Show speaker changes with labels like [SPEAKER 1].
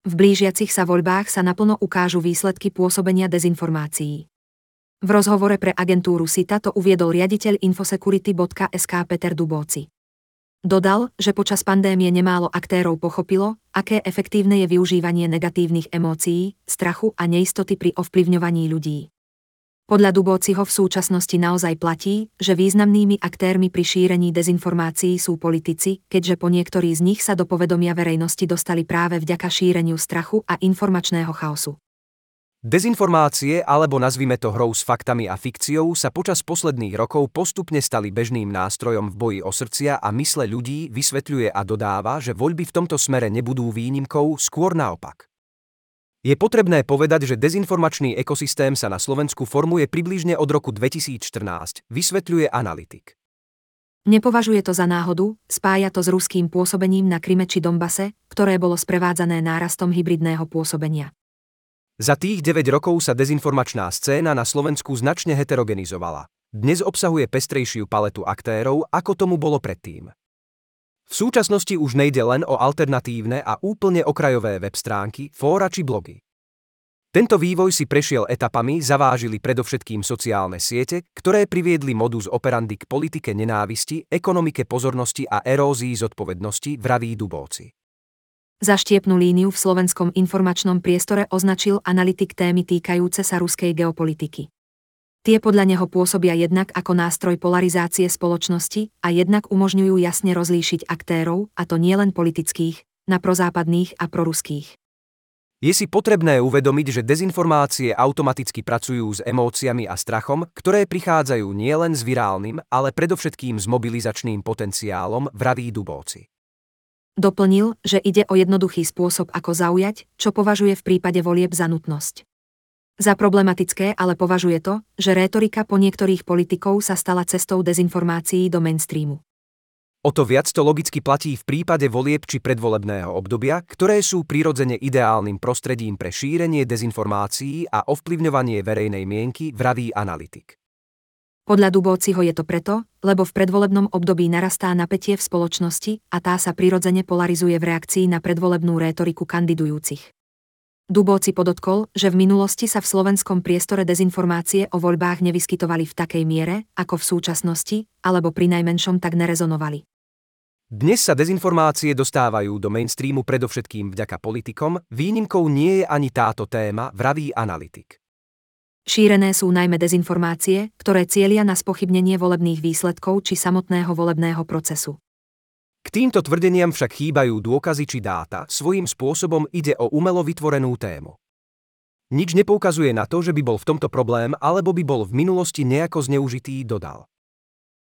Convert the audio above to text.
[SPEAKER 1] V blížiacich sa voľbách sa naplno ukážu výsledky pôsobenia dezinformácií. V rozhovore pre agentúru SITA to uviedol riaditeľ infosecurity.sk Peter Dubóci. Dodal, že počas pandémie nemálo aktérov pochopilo, aké efektívne je využívanie negatívnych emócií, strachu a neistoty pri ovplyvňovaní ľudí. Podľa Dubóciho v súčasnosti naozaj platí, že významnými aktérmi pri šírení dezinformácií sú politici, keďže po niektorí z nich sa do povedomia verejnosti dostali práve vďaka šíreniu strachu a informačného chaosu.
[SPEAKER 2] Dezinformácie, alebo nazvime to hrou s faktami a fikciou, sa počas posledných rokov postupne stali bežným nástrojom v boji o srdcia a mysle ľudí, vysvetľuje a dodáva, že voľby v tomto smere nebudú výnimkou, skôr naopak. Je potrebné povedať, že dezinformačný ekosystém sa na Slovensku formuje približne od roku 2014, vysvetľuje analytik.
[SPEAKER 1] Nepovažuje to za náhodu, spája to s ruským pôsobením na Kryme či Donbase, ktoré bolo sprevádzané nárastom hybridného pôsobenia.
[SPEAKER 2] Za tých 9 rokov sa dezinformačná scéna na Slovensku značne heterogenizovala. Dnes obsahuje pestrejšiu paletu aktérov, ako tomu bolo predtým. V súčasnosti už nejde len o alternatívne a úplne okrajové web stránky, fóra či blogy. Tento vývoj si prešiel etapami, zavážili predovšetkým sociálne siete, ktoré priviedli modus operandi k politike nenávisti, ekonomike pozornosti a erózii zodpovednosti, vraví Dubóci.
[SPEAKER 1] Za štiepnu líniu v slovenskom informačnom priestore označil analytik témy týkajúce sa ruskej geopolitiky. Tie podľa neho pôsobia jednak ako nástroj polarizácie spoločnosti a jednak umožňujú jasne rozlíšiť aktérov, a to nielen politických, na prozápadných a proruských.
[SPEAKER 2] Je si potrebné uvedomiť, že dezinformácie automaticky pracujú s emóciami a strachom, ktoré prichádzajú nielen s virálnym, ale predovšetkým s mobilizačným potenciálom, vraví Dubóci.
[SPEAKER 1] Doplnil, že ide o jednoduchý spôsob, ako zaujať, čo považuje v prípade volieb za nutnosť. Za problematické ale považuje to, že rétorika po niektorých politikov sa stala cestou dezinformácií do mainstreamu.
[SPEAKER 2] O to viac to logicky platí v prípade volieb či predvolebného obdobia, ktoré sú prirodzene ideálnym prostredím pre šírenie dezinformácií a ovplyvňovanie verejnej mienky, vraví analytik.
[SPEAKER 1] Podľa Dubóciho je to preto, lebo v predvolebnom období narastá napätie v spoločnosti a tá sa prirodzene polarizuje v reakcii na predvolebnú rétoriku kandidujúcich. Dubóci podotkol, že v minulosti sa v slovenskom priestore dezinformácie o voľbách nevyskytovali v takej miere, ako v súčasnosti, alebo prinajmenšom tak nerezonovali.
[SPEAKER 2] Dnes sa dezinformácie dostávajú do mainstreamu predovšetkým vďaka politikom, výnimkou nie je ani táto téma, vraví analytik.
[SPEAKER 1] Šírené sú najmä dezinformácie, ktoré cielia na spochybnenie volebných výsledkov či samotného volebného procesu.
[SPEAKER 2] K týmto tvrdeniam však chýbajú dôkazy či dáta, svojím spôsobom ide o umelo vytvorenú tému. Nič nepoukazuje na to, že by bol v tomto problém alebo by bol v minulosti nejako zneužitý, dodal.